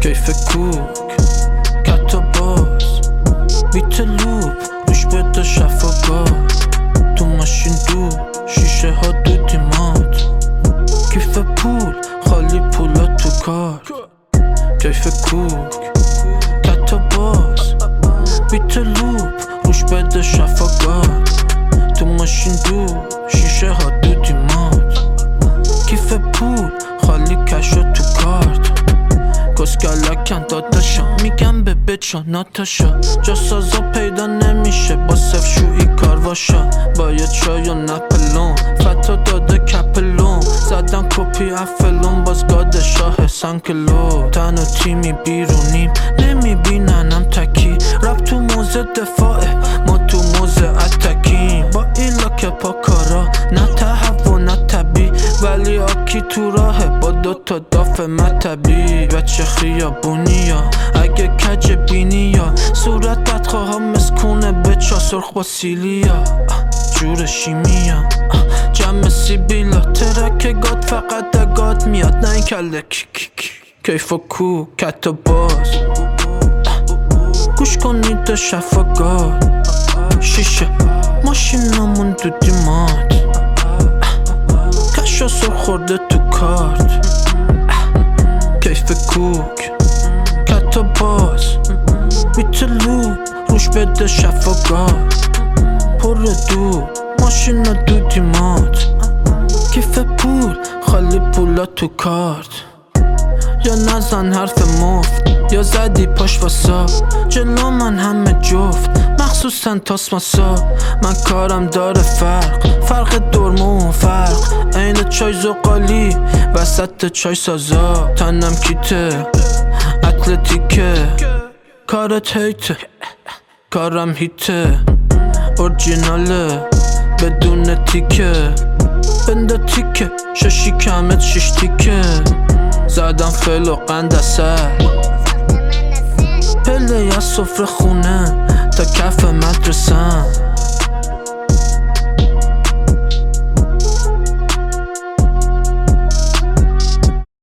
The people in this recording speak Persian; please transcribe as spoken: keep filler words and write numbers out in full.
کیف کوک کتا باز بیت لوب روش بده شفاگاه تو ماشین دو شیشه ها دو دیمات کیف پول خالی پولا تو کار کیف کوک کتا باز بیت لوب روش بده شفاگاه تو ماشین دو شیشه ها دو دیمات کیف پول خالی کشو تو کارت کسکلکن داداشا میگم به بچا ناتاشا جا سازا پیدا نمیشه با صف شویی کارواشا با یه چای و نپلون فتا داده کپلون زدن کپی افلون باز گاد شاه سنکلو تن و تیمی بیرونیم نمیبیننم تکی رب تو موزه دفاعه ما تو موزه اتکیم با ایلا که پا کارا نه تهوع و نه طبی ولی آکی تو راهه با دوتا داف مطبی بچه خیابونیا اگه کج بینیا صورت بدخواه ها مسکونه بچه سرخ با سیلیا جور شیمیا جمع سیبیلا ترک گاد فقط گاد میاد نه این کله کیف و کو کت و باز گوش کنید شفاگاد شیشه ماشینامون دو دیمات کشا سر خورده تو کارت کیف کوک کتا باز بیت لوب روش بده شفاگاه پر دو ماشین دو دیمات کیف پول خالی پولا تو کارت یا نزن حرف مفت یا زدی پاش واسا جلو من همه جفت مخصوصا تاسماسا من کارم داره فرق فرق درمون فرق عین چای زغالی وسط چای سازا تنم کیته اتلتیکه کارت هیته کارم هیته اورجیناله بدون تیکه بنده تیکه ششی کمت شش تیکه زدم فل و قند اصل پله یا سفره خونه تا کف مدرسم